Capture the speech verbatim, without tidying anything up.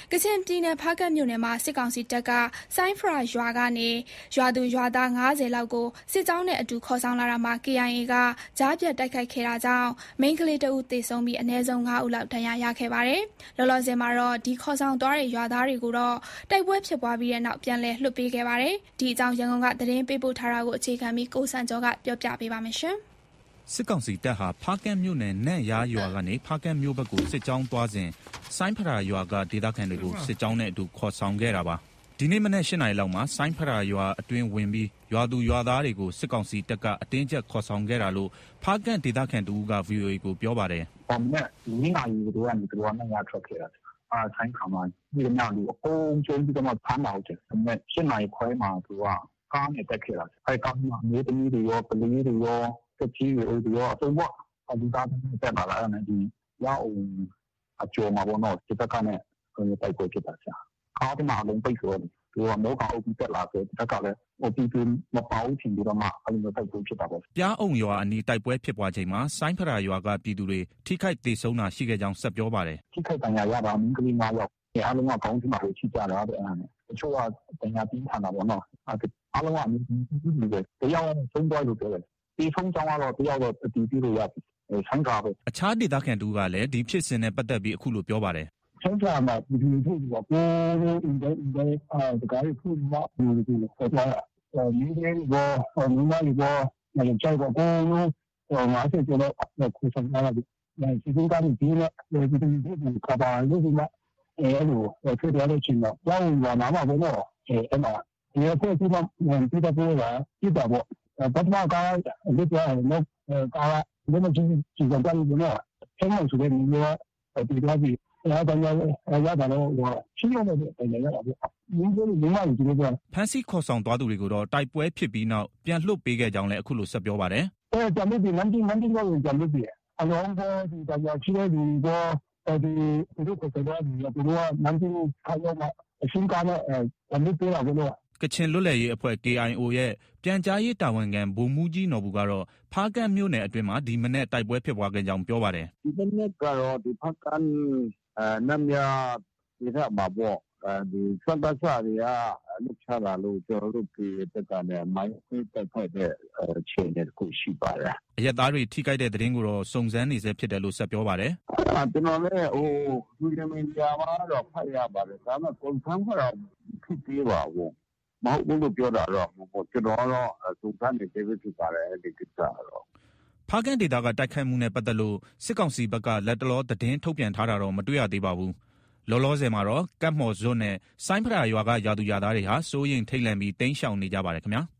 ကချင်ပြည်နယ်ဖားကန့်မြို့နယ်မှာစစ်ကောင်စီတပ်ကဆိုင်းဖရာရွာကနေရွာသူရွာသားငါးဆယ်လောက်ကိုစစ်ကြောင်းနဲ့အတူခေါ်ဆောင်လာတာမှာ ကေအိုင်အေ ကကြားပြတ်တိုက်ခိုက်ခဲ့တာကြောင့်မိန်းကလေးတဦးသေဆုံးပြီးအနည်းဆုံးငါးဦးလောက်ဒဏ်ရာရခဲ့ပါတယ်။လောလောဆယ်မှာတော့ဒီခေါ်ဆောင်သွားတဲ့ရွာသားတွေကိုတော့တိုက်ပွဲဖြစ်ပွားပြီးတဲ့နောက်ပြန်လည်လွှတ်ပေးခဲ့ပါတယ်။ဒီအကြောင်းရန်ကုန်ကသတင်းပေးပို့ထားတာကိုအခြေခံပြီးကိုစံကျော်ကပြောပြပေးပါမယ်ရှင်။စစ်ကောင်စီတပ်ဟာဖားကန့်မြို့နယ်နန့်ရားရွာကနေဖားကန့်မြို့ဘက်ကိုစစ်ကြောင်းသွားစဉ်ဆိုင်းဖရာရွာကဒေသခံတွေကိုစစ်ကြောင်းနဲ့အတူခေါ်ဆောင်ခဲ့တာပါ။ဒီနေ့မနက်၈နာရီလောက်မှာဆိုင်းဖရာရွာအတွင်းဝင်ပြီးရွာသူရွာသားတွေကိုစစ်ကောင်စီတပ်ကအတင်းကျပ်ခေါ်ဆောင်ခဲ့တာလို့ဖားကန့်ဒေသခံတဦးက ဗွီအိုအေကိုပြောပါတယ်။“မနက်၄နာရီကတည်းကနေသူတို့ကနန့်ရားထွက်ခဲ့တာ။အဲဆိုင်းဖရာမှာရှိသမျှလူအကုန်ကျုံးပြီးတော့မှဖမ်းတာဟုတ်တယ်။မနက်၈နာရီခွဲမှာသူကကားနဲ့တက်ခဲ့တာ။အဲဒီကားမှာအမျိုးသမီးတွေရောကလေးတွေရောသက်ကြီးတွေအိုတွေရောအစုံပေါ့လူသားတွေတက်လာတာအဲ့ဒါနဲ့ဒီရောက်အကျော်မှာပေါ့နော်စစ်တပ်ကနဲ့တိုက်ပွဲဖြစ်တာဆရာကားတမအလုံးပိတ်ဆိုတော့သူကမောကအုပ်ပြီးတက်လာဆိုတက်ကလည်းဟိုပြီးပြီးမပေါင်းချင်ပြီးတော့မှအဲ့လိုတိုက်ပွဲဖြစ်တာပေါ့ပြားအုံရွာအနီးတိုက်ပွဲဖြစ်ပွားချိန်မှာဆိုင်းဖရာရွာကပြည်သူတွေထိခိုက်ဒေဆုံးတာရှိခဲ့ကြောင်းဆက်ပြောပါတယ်ထိခိုက်ဒဏ်ရာရတာမင်းကလေး၅ယောက်အားလုံးကခေါင်းထိမှကိုချိကြတာတဲ့အဲ့ဒါနဲ့တချို့ကဒဏ်ရာပြင်းထန်တာပေါ့နော်အားလုံးကအမျိုးကြီးတွေတယောက်ဆုံးသွားလို့ပြောတယ်ဒီဖုန်းကြောင်းကတော့တယောက်တော့အတီးပြီးလို့ရပြီဆန်းကားပဲအခြားဒေသခံတူကလည်းဒီဖြစ်စဉ်နဲ့ပတ်သက်ပြီးအခုလိုပြောပါတယ်ဆန်းကားမှာဒီလိုဖြစ်တော့ကိုယ်အင်တိုင်းအင်တိုင်းအာတကားကိုမှဒီလိုလိုပေါ်သွားတာဒီနေ့ဘောမင်းမလေးဘောမင်းချိုင်ဘောကိုငါဆက်ကြတော့ခုစံလာတယ်။ဒီကနေ့ဒီနေ့ဒီဒီဒီကဘာလို့ဒီမှာအဲလိုဖြစ်တယ်လို့ချင်းတော့ကျောင်းကနာမဘောတော့အဲအဲ့မှာဒီအခုဒီမှာဒီတော့ပြောတာဒီတော့ပထမကားလက်ပြတော့ကားလည်းမကြည့်ကြည့်ကြတယ်လို့နော်ဆင်းလို့ဆိုတဲ့မျိုးဒီတော့ဒီအဲ့ဒါကြောင့်ရတာတော့ရှင်းရတယ်တိုင်ရတာပေါ့ဒီလိုမျိုးမှဒီလိုပြောဖန်စီခေါ်ဆောင်သွားသူတွေကိုတော့တိုက်ပွဲဖြစ်ပြီးနောက်ပြန်လွှတ်ပေးခဲ့ကြောင်းလည်းအခုလိုဆက်ပြောပါတယ်အဲကြမ်းပြီးနန်းကြီးနန်းကြီးတော့ကြမ်းပြီးအလုံးပေါ်ဒီတရားချိတဲ့ဒီတော့ဒီဒီလိုကိုတော့ဒီလိုကနန်းကြီးခါရောမှာအရှင်းကားနဲ့ကြမ်းပြီးတော့ဘလို့ကချင်လွတ်လပ်ရေးအဖွဲ့ ကေအိုင်အို ရဲ့ပြန်ကြားရေးတာဝန်ခံဗိုလ်မှူးကြီးနော်ဘူကတော့ဖားကန့်မြို့နယ်အတွင်းမှာဒီမနက်တိုက်ပွဲဖြစ်ပွားခဲ့ကြောင်းပြောပါတယ်ဒီမနက်ကတော့ဒီဖားကန့်နမ်ယာဒီထက်မှာပေါ့ဒီစံတဆာတွေကလှုပ်ရှားလာလို့ကျွန်တော်တို့ဒီတက်ကနေမိုင်းခွေးတက်ဖိုက်တဲ့အခြေအနေကိုရှိပါတယ်အရက်သားတွေထိခိုက်တဲ့သတင်းကိုတော့စုံစမ်းနေဆဲဖြစ်တယ်လို့ဆက်ပြောပါတယ်ကျွန်တော်လည်းဟိုသူရမင်းကြာမှာတော့ဖတ်ရပါတယ်ဒါမှကွန်ဖမ်းကတော့ဖြစ်သေးပါဘူးမဟုတ်ဘူးလို့ပြောတာတော့ကျွန်တော်တော့စုံစမ်းနေသေးဖြစ်ပါတယ်ဒီကိစ္စတော့ဖားကန့်ဒေသကတိုက်ခိုက်မှုနဲ့ပတ်သက်လို့စစ်ကောင်စီဘက်ကလက်တလောသတင်းထုတ်ပြန်ထားတာတော့မတွေ့ရသေးပါဘူးလောလောဆယ်မှာတော့ကတ်မော်ဇွတ်နဲ့ဆိုင်းဖရာရွာကယာသူယာသားတွေဟာစိုးရိမ်ထိတ်လန့်ပြီးတိမ်းရှောင်နေကြပါတယ်ခင်ဗျာ